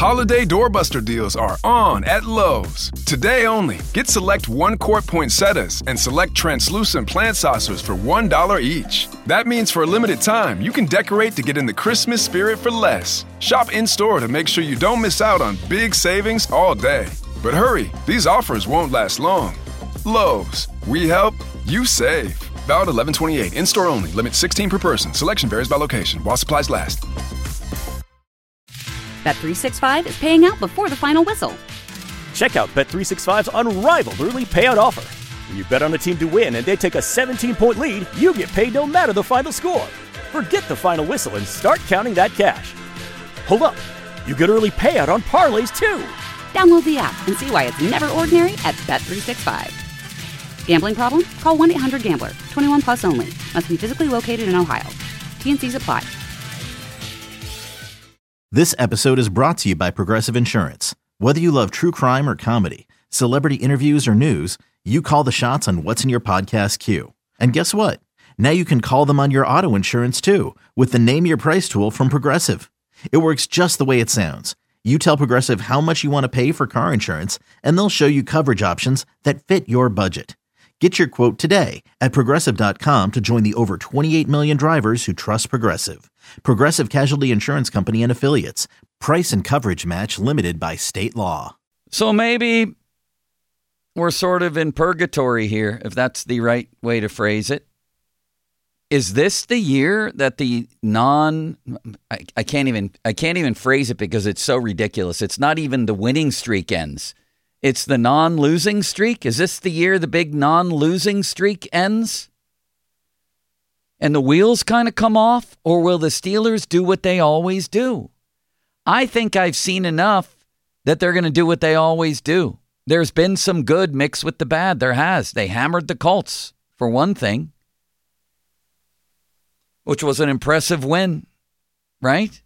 Holiday doorbuster deals are on at Lowe's. Today only, get select 1-quart poinsettias and select translucent plant saucers for $1 each. That means for a limited time, you can decorate to get in the Christmas spirit for less. Shop in-store to make sure you don't miss out on big savings all day. But hurry, these offers won't last long. Lowe's, we help, you save. Valid 11/28, in-store only, limit 16 per person. Selection varies by location, while supplies last. Bet365 is paying out before the final whistle. Check out Bet365's unrivaled early payout offer. When you bet on a team to win and they take a 17-point lead, you get paid no matter the final score. Forget the final whistle and start counting that cash. Hold up, you get early payout on parlays too. Download the app and see why it's never ordinary at Bet365. Gambling problem? Call 1-800-GAMBLER. 21 plus only. Must be physically located in Ohio. T&Cs apply. This episode is brought to you by Progressive Insurance. Whether you love true crime or comedy, celebrity interviews or news, you call the shots on what's in your podcast queue. And guess what? Now you can call them on your auto insurance too with the Name Your Price tool from Progressive. It works just the way it sounds. You tell Progressive how much you want to pay for car insurance, and they'll show you coverage options that fit your budget. Get your quote today at Progressive.com to join the over 28 million drivers who trust Progressive. Progressive Casualty Insurance Company and Affiliates. Price and coverage match limited by state law. So maybe we're sort of in purgatory here, if that's the right way to phrase it. Is this the year that the I can't even phrase it because it's so ridiculous. It's not even the winning streak ends. It's the non-losing streak. Is this the year the big non-losing streak ends? And the wheels kind of come off? Or will the Steelers do what they always do? I think I've seen enough that they're going to do what they always do. There's been some good mixed with the bad. There has. They hammered the Colts, for one thing, which was an impressive win, right?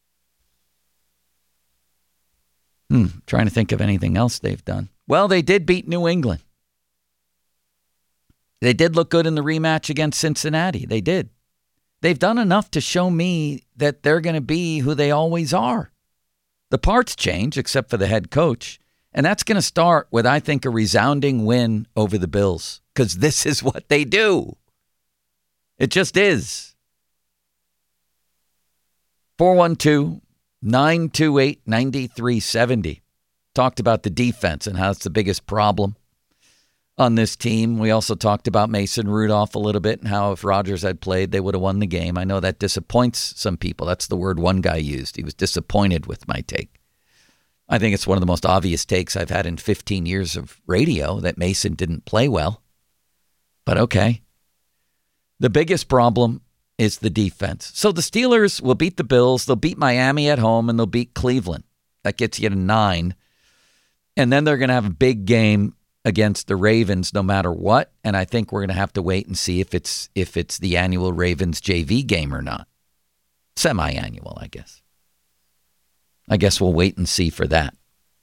Trying to think of anything else they've done. Well, they did beat New England. They did look good in the rematch against Cincinnati. They did. They've done enough to show me that they're going to be who they always are. The parts change, except for the head coach. And that's going to start with, I think, a resounding win over the Bills. Because this is what they do. It just is. 412-928-9370. Talked about the defense and how it's the biggest problem on this team. We also talked about Mason Rudolph a little bit and how if Rodgers had played, they would have won the game. I know that disappoints some people. That's the word one guy used. He was disappointed with my take. I think it's one of the most obvious takes I've had in 15 years of radio that Mason didn't play well. But okay. The biggest problem is the defense. So the Steelers will beat the Bills, they'll beat Miami at home, and they'll beat Cleveland. That gets you to 9. And then they're going to have a big game against the Ravens no matter what. And I think we're going to have to wait and see if it's the annual Ravens JV game or not. Semi-annual, I guess. I guess we'll wait and see for that.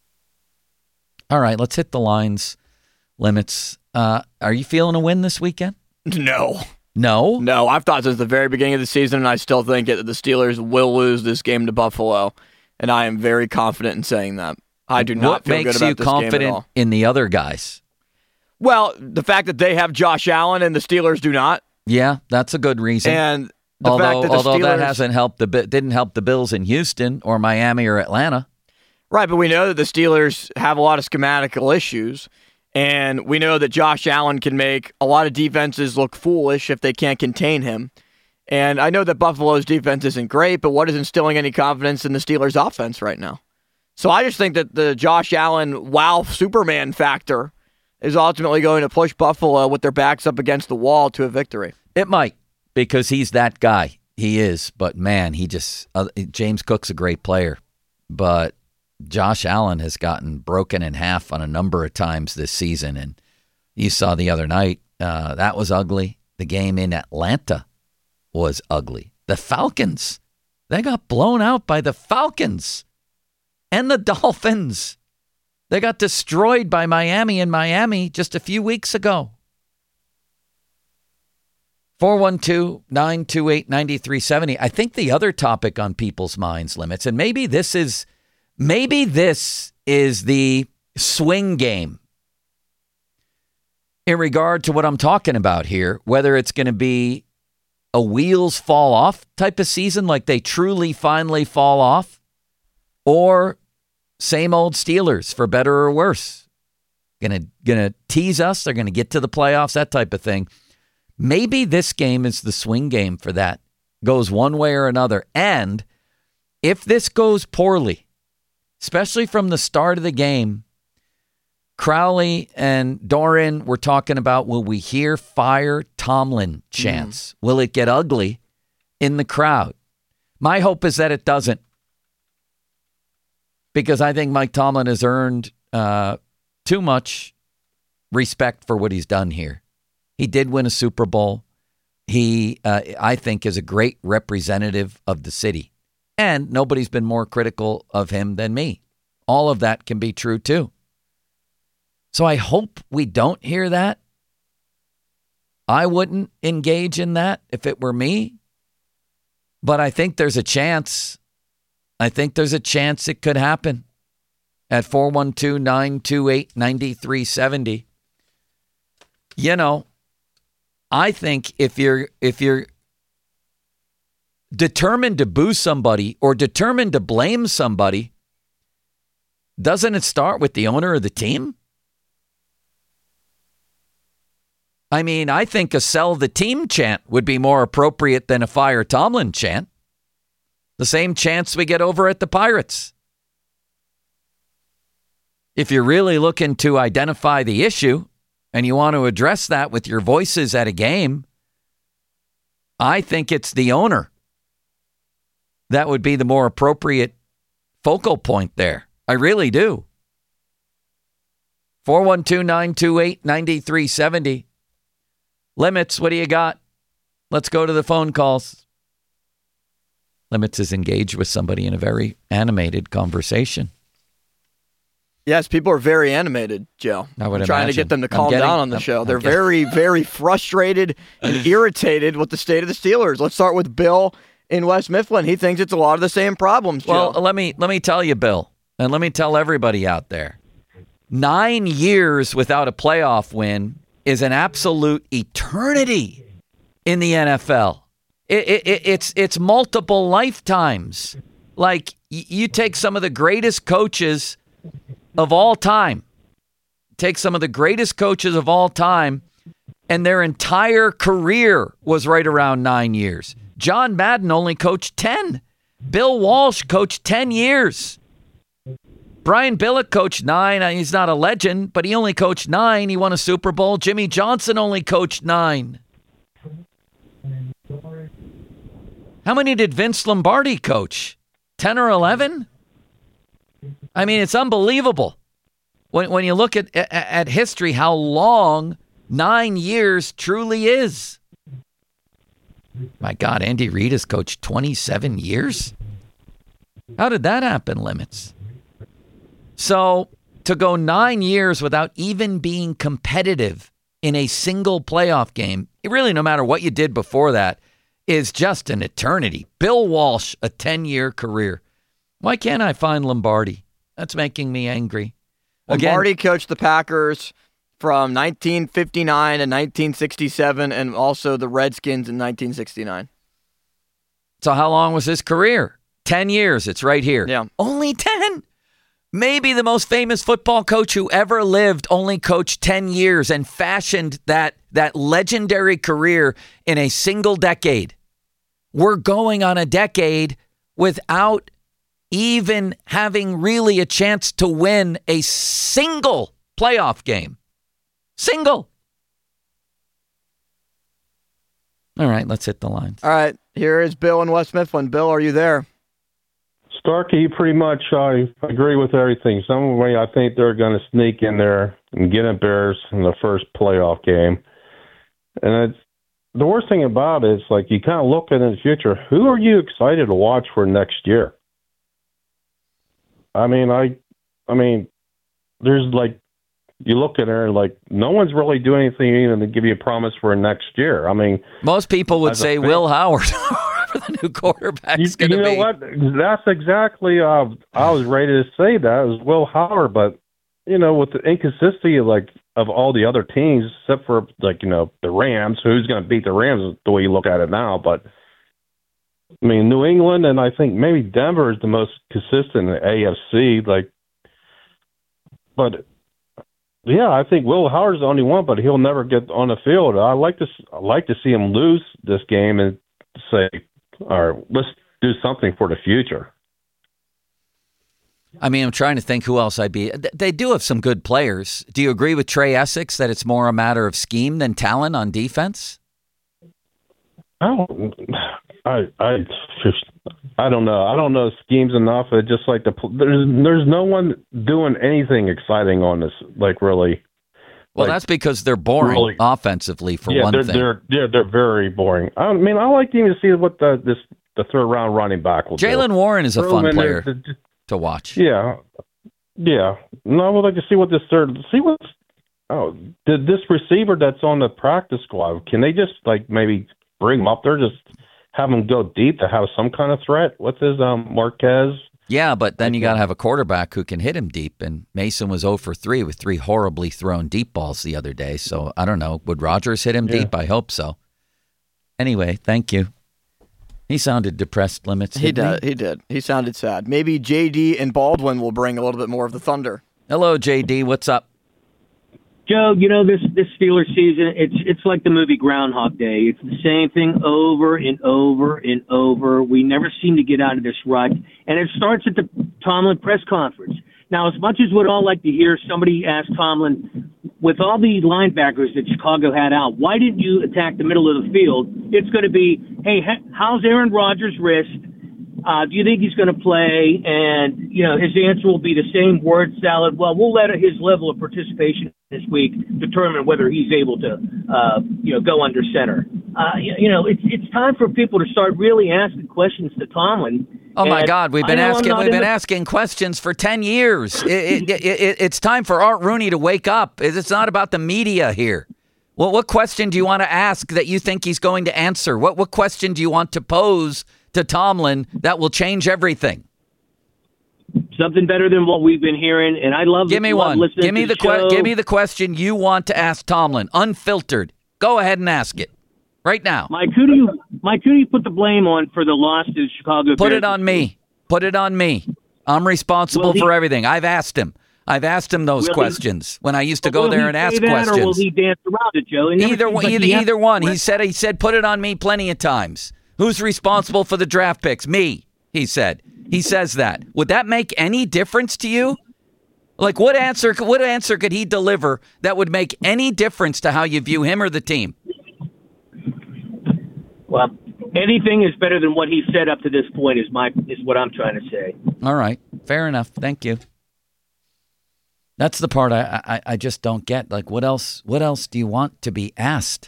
All right, let's hit the lines, limits. Are you feeling a win this weekend? No. No? No, I've thought since the very beginning of the season, and I still think that the Steelers will lose this game to Buffalo, and I am very confident in saying that. I do not feel good about this game at all. What makes you confident in the other guys? Well, the fact that they have Josh Allen and the Steelers do not. Yeah, that's a good reason. And the fact that the although Steelers, that didn't help the Bills in Houston or Miami or Atlanta. Right, but we know that the Steelers have a lot of schematical issues. And we know that Josh Allen can make a lot of defenses look foolish if they can't contain him. And I know that Buffalo's defense isn't great, but what is instilling any confidence in the Steelers' offense right now? So I just think that the Josh Allen wow Superman factor is ultimately going to push Buffalo with their backs up against the wall to a victory. It might, because he's that guy. He is, but man, James Cook's a great player, but Josh Allen has gotten broken in half on a number of times this season, and you saw the other night, that was ugly. The game in Atlanta was ugly. The Falcons, they got blown out by the Falcons and the Dolphins. They got destroyed by Miami in Miami just a few weeks ago. 412-928-9370. I think the other topic on people's minds, limits, and maybe this is Maybe this is the swing game in regard to what I'm talking about here, whether it's going to be a wheels fall off type of season, like they truly finally fall off, or same old Steelers for better or worse. Gonna tease us. They're going to get to the playoffs, that type of thing. Maybe this game is the swing game for that. Goes one way or another. And if this goes poorly, especially from the start of the game, Crowley and Doran were talking about, will we hear fire Tomlin chants? Will it get ugly in the crowd? My hope is that it doesn't, because I think Mike Tomlin has earned too much respect for what he's done here. He did win a Super Bowl. He, I think, is a great representative of the city. And nobody's been more critical of him than me. All of that can be true, too. So I hope we don't hear that. I wouldn't engage in that if it were me. But I think there's a chance. I think there's a chance it could happen at 412-928-9370. You know, I think if you're determined to boo somebody or determined to blame somebody, doesn't it start with the owner of the team? I mean, I think a sell the team chant would be more appropriate than a fire Tomlin chant. The same chants we get over at the Pirates. If you're really looking to identify the issue and you want to address that with your voices at a game, I think it's the owner. That would be the more appropriate focal point there. I really do. 412-928-9370. Limits, what do you got? Let's go to the phone calls. Limits is engaged with somebody in a very animated conversation. Yes, people are very animated, Joe. I would trying to get them to calm down on the show. They're very, very frustrated and irritated with the state of the Steelers. Let's start with Bill in West Mifflin. He thinks it's a lot of the same problems, Joe. Well, let me tell you, Bill, and let me tell everybody out there. 9 years without a playoff win is an absolute eternity in the NFL. It's multiple lifetimes. Like, you take some of the greatest coaches of all time, and their entire career was right around 9 years. John Madden only coached 10. Bill Walsh coached 10 years. Brian Billick coached 9. He's not a legend, but he only coached 9. He won a Super Bowl. Jimmy Johnson only coached 9. How many did Vince Lombardi coach? 10 or 11? I mean, it's unbelievable. When you look at history, how long 9 years truly is. My God, Andy Reid has coached 27 years? How did that happen, Limits? So to go 9 years without even being competitive in a single playoff game, really no matter what you did before that, is just an eternity. Bill Walsh, a 10-year career. Why can't I find Lombardi? That's making me angry. Lombardi coached the Packers from 1959 to 1967 and also the Redskins in 1969. So how long was his career? 10 years. It's right here. Yeah. Only 10? Maybe the most famous football coach who ever lived only coached 10 years and fashioned that legendary career in a single decade. We're going on a decade without even having really a chance to win a single playoff game. Single. All right, let's hit the lines. All right, here is Bill in West Mifflin. Bill, are you there? Starkey, pretty much I agree with everything. Some way I think they're going to sneak in there and get embarrassed in the first playoff game. And the worst thing about it is, like, you kind of look at in the future, who are you excited to watch for next year? I mean, there's like, you look at her like no one's really doing anything even to give you a promise for next year. I mean, most people would say Will Howard. whoever the new quarterback's going to be. You know what? That's exactly. I was ready to say that. It was Will Howard, but with the inconsistency of all the other teams, except for the Rams, who's going to beat the Rams the way you look at it now. But I mean, New England and I think maybe Denver is the most consistent in the AFC. But yeah, I think Will Howard's the only one, but he'll never get on the field. I like to see him lose this game and say, all right, let's do something for the future. I mean, I'm trying to think who else I'd be. They do have some good players. Do you agree with Trey Essex that it's more a matter of scheme than talent on defense? I don't know. I don't know schemes enough. It's just there's no one doing anything exciting on this. Really. Well, that's because they're boring offensively. For one thing, they're very boring. I mean, I like to see what the third round running back will do. Jaylen Warren is a fun player to watch. Yeah. No, I would like to see what this this receiver that's on the practice squad, can they just maybe bring him up there, just have him go deep to have some kind of threat? What's his Marquez? Yeah, but then you got to have a quarterback who can hit him deep, and Mason was 0 for 3 with 3 horribly thrown deep balls the other day. So I don't know. Would Rodgers hit him deep? I hope so. Anyway, thank you. He sounded depressed, Limits. He did. He sounded sad. Maybe JD and Baldwin will bring a little bit more of the thunder. Hello, JD. What's up? Joe, this Steelers season, it's like the movie Groundhog Day. It's the same thing over and over and over. We never seem to get out of this rut. And it starts at the Tomlin press conference. Now, as much as we'd all like to hear somebody ask Tomlin, with all the linebackers that Chicago had out, why didn't you attack the middle of the field? It's going to be, hey, how's Aaron Rodgers' wrist? Do you think he's going to play? And, his answer will be the same word salad. Well, we'll let his level of participation this week determine whether he's able to, go under center. It's time for people to start really asking questions to Tomlin. Oh my God, we've been asking questions for 10 years. It's time for Art Rooney to wake up. It's not about the media here. Well, what question do you want to ask that you think he's going to answer? What question do you want to pose to Tomlin that will change everything? Something better than what we've been hearing, and I love. Give me one. Give me the question you want to ask Tomlin, unfiltered. Go ahead and ask it right now. Mike, who do you put the blame on for the loss to Chicago Bears? Put it on me. Put it on me. I'm responsible for everything. I've asked him those questions when I used to go there and ask questions. Or will he dance around it, Joe? Either one. He said, put it on me plenty of times. Who's responsible for the draft picks? Me, he said. He says that. Would that make any difference to you? What answer could he deliver that would make any difference to how you view him or the team? Well, anything is better than what he said up to this point is what I'm trying to say. All right. Fair enough. Thank you. That's the part I just don't get. What else do you want to be asked?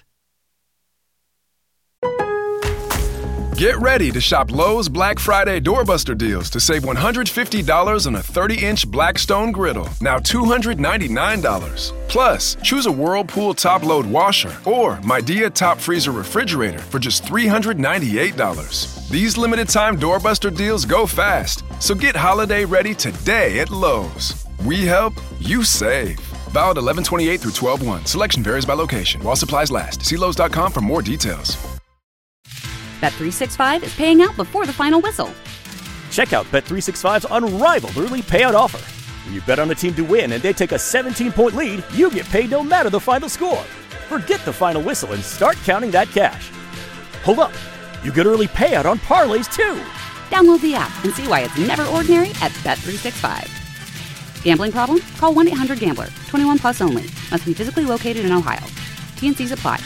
Get ready to shop Lowe's Black Friday doorbuster deals to save $150 on a 30-inch Blackstone griddle, now $299. Plus, choose a Whirlpool top-load washer or Midea top freezer refrigerator for just $398. These limited-time doorbuster deals go fast, so get holiday ready today at Lowe's. We help, you save. Valid 11/28 through 12/1. Selection varies by location. While supplies last. See Lowe's.com for more details. Bet365 is paying out before the final whistle. Check out Bet365's unrivaled early payout offer. When you bet on a team to win and they take a 17-point lead, you get paid no matter the final score. Forget the final whistle and start counting that cash. Hold up. You get early payout on parlays, too. Download the app and see why it's never ordinary at Bet365. Gambling problem? Call 1-800-GAMBLER. 21 plus only. Must be physically located in Ohio. T&Cs apply.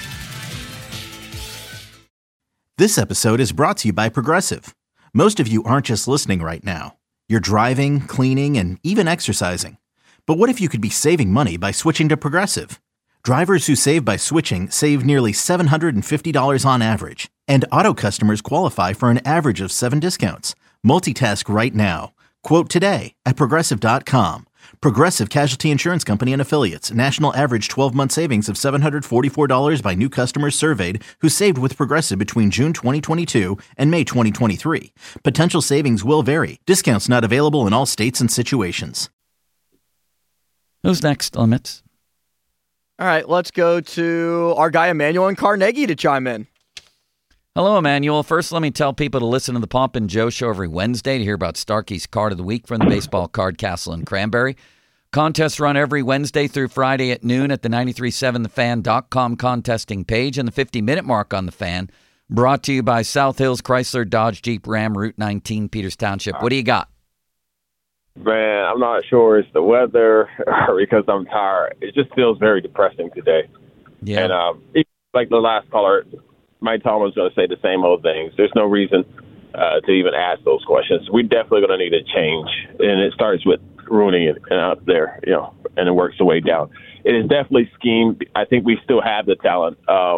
This episode is brought to you by Progressive. Most of you aren't just listening right now. You're driving, cleaning, and even exercising. But what if you could be saving money by switching to Progressive? Drivers who save by switching save nearly $750 on average. And auto customers qualify for an average of 7 discounts. Multitask right now. Quote today at Progressive.com. Progressive Casualty Insurance Company and Affiliates. National average 12-month savings of $744 by new customers surveyed who saved with Progressive between June 2022 and May 2023. Potential savings will vary. Discounts not available in all states and situations. Who's next, Limits? All right, let's go to our guy Emmanuel and Carnegie to chime in. Hello, Emmanuel. First, let me tell people to listen to the Pomp and Joe Show every Wednesday to hear about Starkey's Card of the Week from the Baseball Card Castle in Cranberry. Contests run every Wednesday through Friday at noon at the 937thefan.com contesting page and the 50-minute mark on the Fan. Brought to you by South Hills Chrysler Dodge Jeep Ram Route 19, Peters Township. What do you got? Man, I'm not sure it's the weather or because I'm tired. It just feels very depressing today. Yeah. And like the last caller, Mike Tomlin's going to say the same old things. There's no reason to even ask those questions. We're definitely going to need a change, and it starts with ruining it up there, and it works the way down. It is definitely schemed. I think we still have the talent.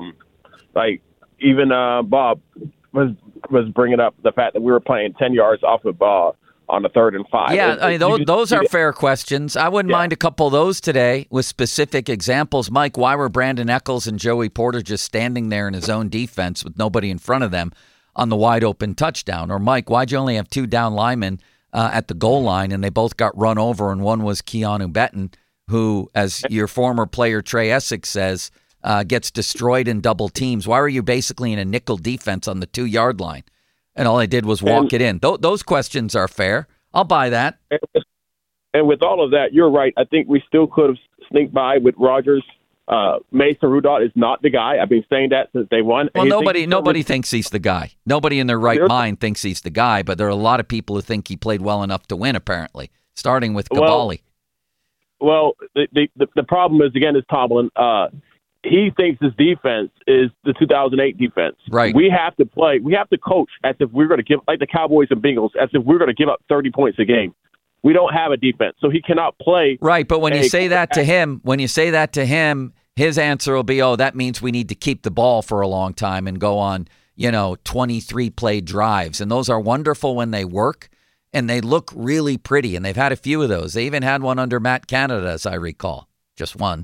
Even Bob was bringing up the fact that we were playing 10 yards off the ball on the 3rd and 5. Yeah, those are fair questions. I wouldn't mind a couple of those today with specific examples. Mike, why were Brandon Eccles and Joey Porter just standing there in his own defense with nobody in front of them on the wide open touchdown? Or Mike, why'd you only have 2 down linemen at the goal line and they both got run over and one was Keanu Benton, who, as your former player Trey Essex says, gets destroyed in double teams? Why were you basically in a nickel defense on the 2-yard line? And all I did was walk it in. Those questions are fair. I'll buy that. And with all of that, you're right. I think we still could have sneaked by with Rodgers. Mason Rudolph is not the guy. I've been saying that since day one. Well, nobody thinks he's the guy. Nobody in their right mind thinks he's the guy, but there are a lot of people who think he played well enough to win, apparently, starting with Cavalli. Well, the problem is, again, is Tomlin. He thinks his defense is the 2008 defense. Right. We have to play. We have to coach as if we're going to give, like the Cowboys and Bengals, as if we're going to give up 30 points a game. We don't have a defense, so he cannot play. Right, but when you say that to him, his answer will be, "Oh, that means we need to keep the ball for a long time and go on, 23-play drives." And those are wonderful when they work, and they look really pretty. And they've had a few of those. They even had one under Matt Canada, as I recall, just one.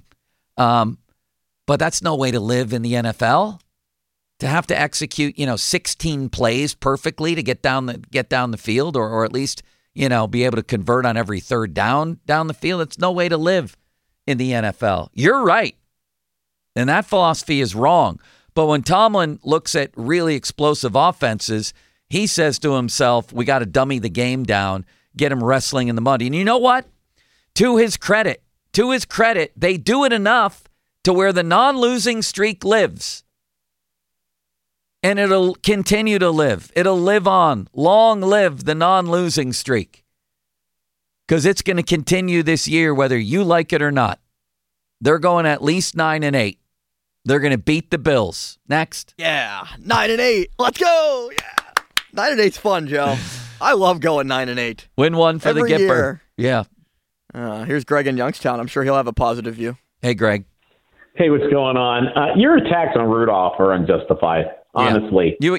But that's no way to live in the NFL. To have to execute, 16 plays perfectly to get down the field, or at least, be able to convert on every third down the field. It's no way to live in the NFL. You're right. And that philosophy is wrong. But when Tomlin looks at really explosive offenses, he says to himself, we got to dummy the game down, get him wrestling in the mud. And you know what? To his credit, they do it enough to where the non-losing streak lives. And it'll continue to live. It'll live on. Long live the non-losing streak. Because it's going to continue this year whether you like it or not. They're going at least 9-8. They're going to beat the Bills. Next. Yeah, 9-8. Let's go. Yeah. 9-8's fun, Joe. I love going 9-8. Win one for every the Gipper. Year. Yeah. Here's Greg in Youngstown. I'm sure he'll have a positive view. Hey, Greg. Hey, what's going on? Your attacks on Rudolph are unjustified, honestly. Yeah.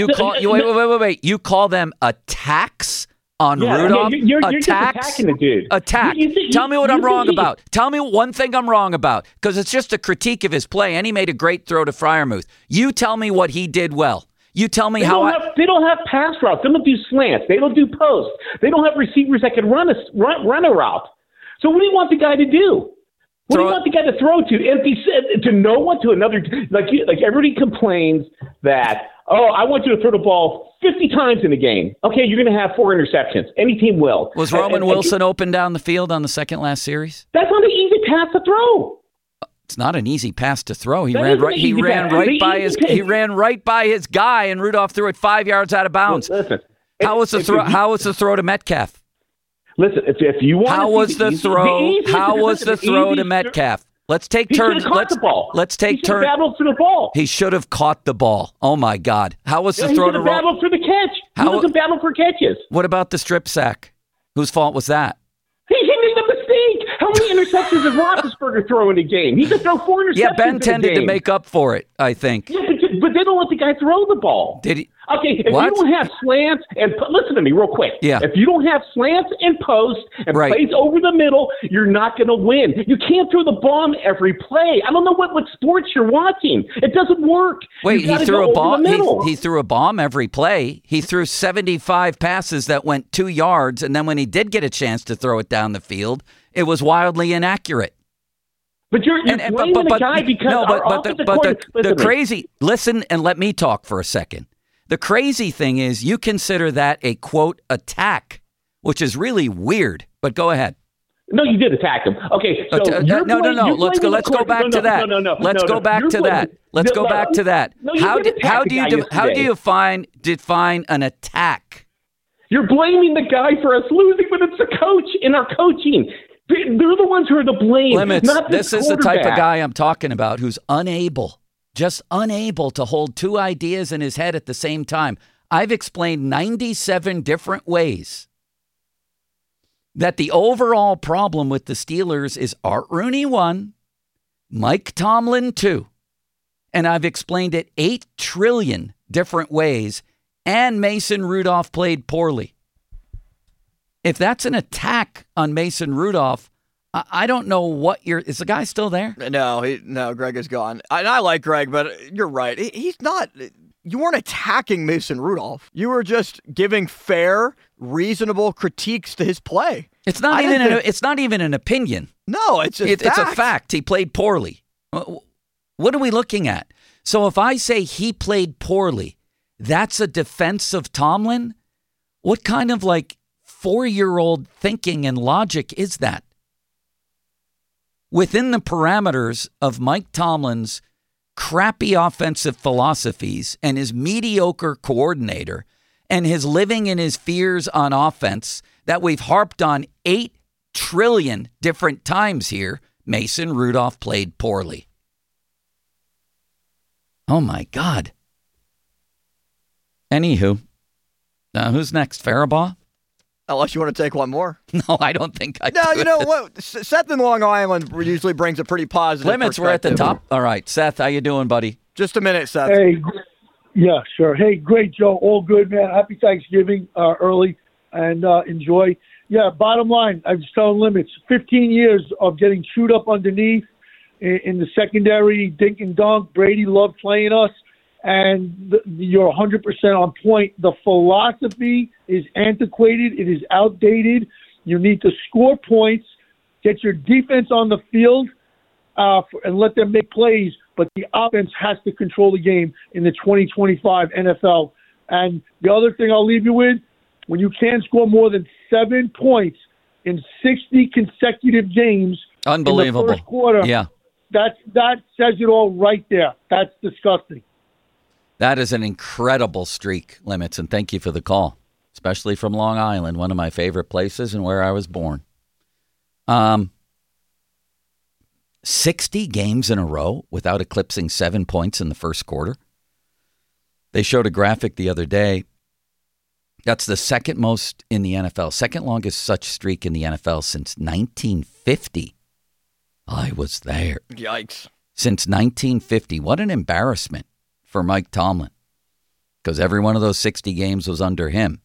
Wait. You call them attacks on Rudolph? You're just attacking the dude. Attack. Tell me what I'm wrong about. Tell me one thing I'm wrong about, because it's just a critique of his play, and he made a great throw to Freiermuth. You tell me what he did well. You tell me they don't have pass routes. They don't do slants. They don't do posts. They don't have receivers that can run a route. So what do you want the guy to do? What do you want the guy to throw to no one, to another? Like everybody complains that, I want you to throw the ball 50 times in a game. Okay, you're going to have 4 interceptions. Any team will. Was Roman Wilson open down the field on the second last series? That's not an easy pass to throw. It's not an easy pass to throw. He ran right by his guy, and Rudolph threw it 5 yards out of bounds. Listen, how was the throw to Metcalf? Listen, if you want, how was the throw to Metcalf? Let's take turns. Let's take turns. Battle for the ball. He should have caught the ball. Oh my God! How was the throw to battle for the catch? He was a battle for catches. What about the strip sack? Whose fault was that? He made a mistake. How many interceptions did Roethlisberger throw in a game? He could throw 4 interceptions. Yeah, Ben tended to make up for it, I think. Yeah, but but they don't let the guy throw the ball. Did he? Okay, if What? you don't have slants and listen to me real quick. Yeah. If you don't have slants and posts and Right. plays over the middle, you're not going to win. You can't throw the bomb every play. I don't know what sports you're watching. It doesn't work. Wait, You he gotta threw go a over ball. the middle. He threw a bomb every play. He threw 75 passes that went 2 yards, and then when he did get a chance to throw it down the field, it was wildly inaccurate. But you're blaming the guy because our offensive coordinator. the crazy. Listen and let me talk for a second. The crazy thing is you consider that a, quote, attack, which is really weird. But go ahead. No, you did attack him. Okay, so no. Let's go back to that. Let's go back to that. Let's go back to that. How do you define an attack? You're blaming the guy for us losing, but it's the coach in our coaching. They're the ones who are to blame. Limits. Not This is the type of guy I'm talking about who's just unable to hold two ideas in his head at the same time. I've explained 97 different ways that the overall problem with the Steelers is Art Rooney 1, Mike Tomlin 2. And I've explained it 8 trillion different ways, and Mason Rudolph played poorly. If that's an attack on Mason Rudolph, I don't know what is the guy still there? No, Greg is gone. I like Greg, but you're right. He's not. You weren't attacking Mason Rudolph. You were just giving fair, reasonable critiques to his play. It's not even an opinion. No, it's a fact. It's a fact. He played poorly. What are we looking at? So if I say he played poorly, that's a defense of Tomlin? What kind of 4-year-old thinking and logic is that? Within the parameters of Mike Tomlin's crappy offensive philosophies and his mediocre coordinator and his living in his fears on offense that we've harped on 8 trillion different times here, Mason Rudolph played poorly. Oh, my God. Anywho, who's next? Faribaugh? Unless you want to take one more. No, I don't think I No, could. you know what? Seth in Long Island usually brings a pretty positive Limits, we're at the top. All right, Seth, how you doing, buddy? Just a minute, Seth. Hey, yeah, sure. Hey, great, Joe. All good, man. Happy Thanksgiving early, and enjoy. Yeah, bottom line, I'm just telling Limits, 15 years of getting chewed up underneath in the secondary, dink and dunk. Brady loved playing us. And you're 100% on point. The philosophy is antiquated. It is outdated. You need to score points, get your defense on the field, and let them make plays. But the offense has to control the game in the 2025 NFL. And the other thing I'll leave you with, when you can't score more than 7 points in 60 consecutive games Unbelievable. in the first quarter, yeah, that says it all right there. That's disgusting. That is an incredible streak, Limits, and thank you for the call, especially from Long Island, one of my favorite places and where I was born. 60 games in a row without eclipsing 7 points in the first quarter. They showed a graphic the other day. That's the second most in the NFL, second longest such streak in the NFL since 1950. I was there. Yikes. Since 1950. What an embarrassment for Mike Tomlin, because every one of those 60 games was under him.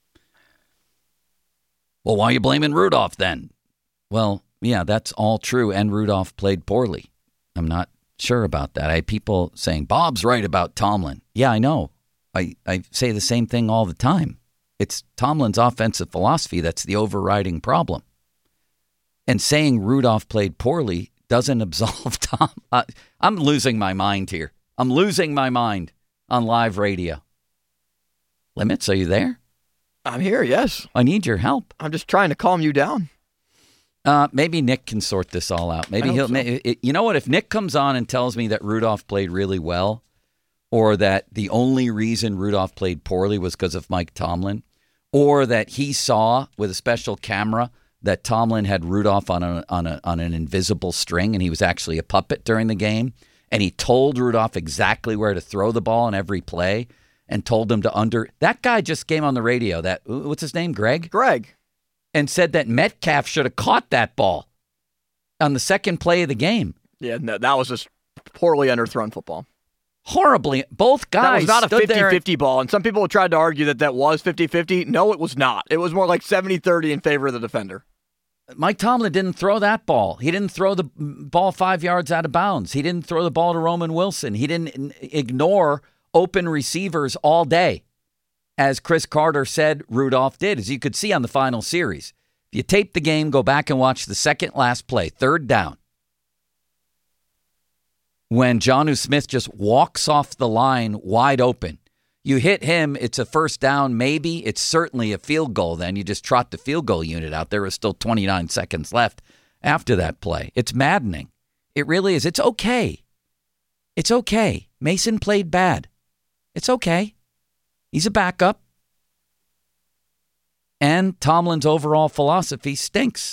Well, why are you blaming Rudolph then? Well, yeah, that's all true, and Rudolph played poorly. I'm not sure about that. I had people saying, Bob's right about Tomlin. Yeah, I know. I say the same thing all the time. It's Tomlin's offensive philosophy that's the overriding problem. And saying Rudolph played poorly doesn't absolve Tom. I'm losing my mind here. I'm losing my mind on live radio. Limits, are you there? I'm here, yes. I need your help. I'm just trying to calm you down. Maybe Nick can sort this all out. Maybe he'll. So. You know what? If Nick comes on and tells me that Rudolph played really well, or that the only reason Rudolph played poorly was because of Mike Tomlin, or that he saw with a special camera that Tomlin had Rudolph on an invisible string and he was actually a puppet during the game, and he told Rudolph exactly where to throw the ball in every play and told him to that guy just came on the radio. What's his name? Greg? Greg. And said that Metcalf should have caught that ball on the second play of the game. Yeah, no, that was just poorly underthrown football. Horribly. Both guys. That was not a stood 50-50 ball, and some people tried to argue that was 50-50. No, it was not. It was more like 70-30 in favor of the defender. Mike Tomlin didn't throw that ball. He didn't throw the ball 5 yards out of bounds. He didn't throw the ball to Roman Wilson. He didn't ignore open receivers all day, as Chris Carter said Rudolph did, as you could see on the final series. If you tape the game, go back and watch the second last play, third down. When Jonnu Smith just walks off the line wide open. You hit him, it's a first down, maybe. It's certainly a field goal then. You just trot the field goal unit out. There was still 29 seconds left after that play. It's maddening. It really is. It's okay. It's okay. Mason played bad. It's okay. He's a backup. And Tomlin's overall philosophy stinks.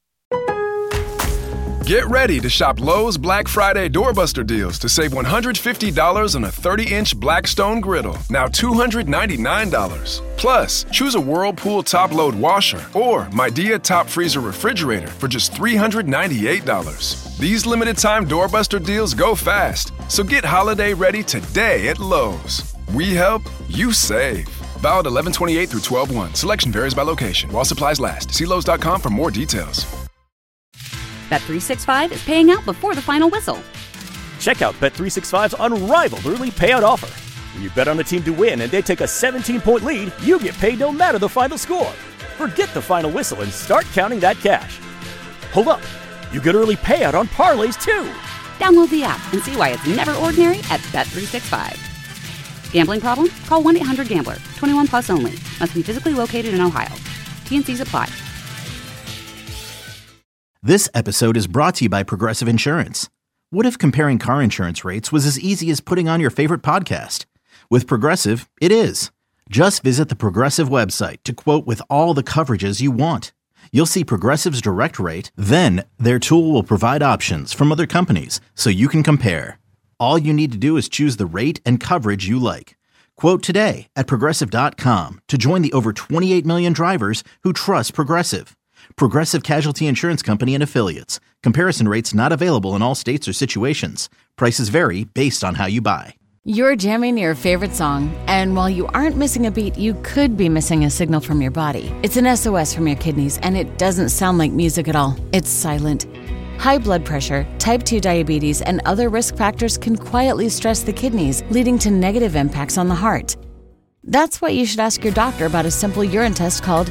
Get ready to shop Lowe's Black Friday Doorbuster deals to save $150 on a 30-inch Blackstone griddle, now $299. Plus, choose a Whirlpool top-load washer or Midea top freezer refrigerator for just $398. These limited-time Doorbuster deals go fast, so get holiday ready today at Lowe's. We help, you save. Valid 11/28 through 12/1. Selection varies by location. While supplies last. See Lowe's.com for more details. Bet365 is paying out before the final whistle. Check out Bet365's unrivaled early payout offer. When you bet on a team to win and they take a 17-point lead, you get paid no matter the final score. Forget the final whistle and start counting that cash. Hold up. You get early payout on parlays too. Download the app and see why it's never ordinary at Bet365. Gambling problem? Call 1-800-GAMBLER. 21 plus only. Must be physically located in Ohio. T&Cs apply. This episode is brought to you by Progressive Insurance. What if comparing car insurance rates was as easy as putting on your favorite podcast? With Progressive, it is. Just visit the Progressive website to quote with all the coverages you want. You'll see Progressive's direct rate, then their tool will provide options from other companies so you can compare. All you need to do is choose the rate and coverage you like. Quote today at Progressive.com to join the over 28 million drivers who trust Progressive. Progressive Casualty Insurance Company and Affiliates. Comparison rates not available in all states or situations. Prices vary based on how you buy. You're jamming your favorite song, and while you aren't missing a beat, you could be missing a signal from your body. It's an SOS from your kidneys, and it doesn't sound like music at all. It's silent. High blood pressure, type 2 diabetes, and other risk factors can quietly stress the kidneys, leading to negative impacts on the heart. That's why you should ask your doctor about a simple urine test called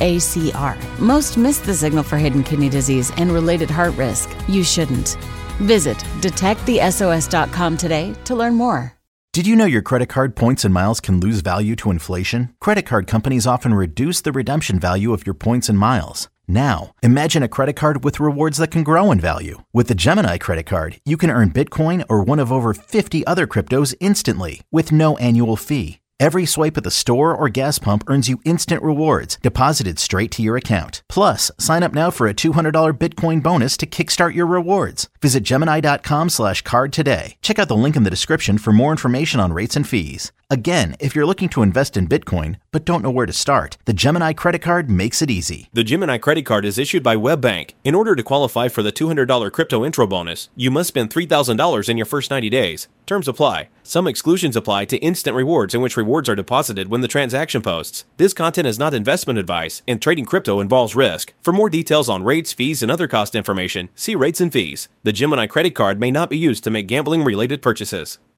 UACR. Most miss the signal for hidden kidney disease and related heart risk. You shouldn't. Visit detectthesos.com today to learn more. Did you know your credit card points and miles can lose value to inflation? Credit card companies often reduce the redemption value of your points and miles. Now, imagine a credit card with rewards that can grow in value. With the Gemini credit card, you can earn Bitcoin or one of over 50 other cryptos instantly with no annual fee. Every swipe at the store or gas pump earns you instant rewards deposited straight to your account. Plus, sign up now for a $200 Bitcoin bonus to kickstart your rewards. Visit Gemini.com/card today. Check out the link in the description for more information on rates and fees. Again, if you're looking to invest in Bitcoin but don't know where to start, the Gemini credit card makes it easy. The Gemini credit card is issued by WebBank. In order to qualify for the $200 crypto intro bonus, you must spend $3,000 in your first 90 days. Terms apply. Some exclusions apply to instant rewards in which rewards are deposited when the transaction posts. This content is not investment advice, and trading crypto involves risk. For more details on rates, fees, and other cost information, see rates and fees. The Gemini credit card may not be used to make gambling-related purchases.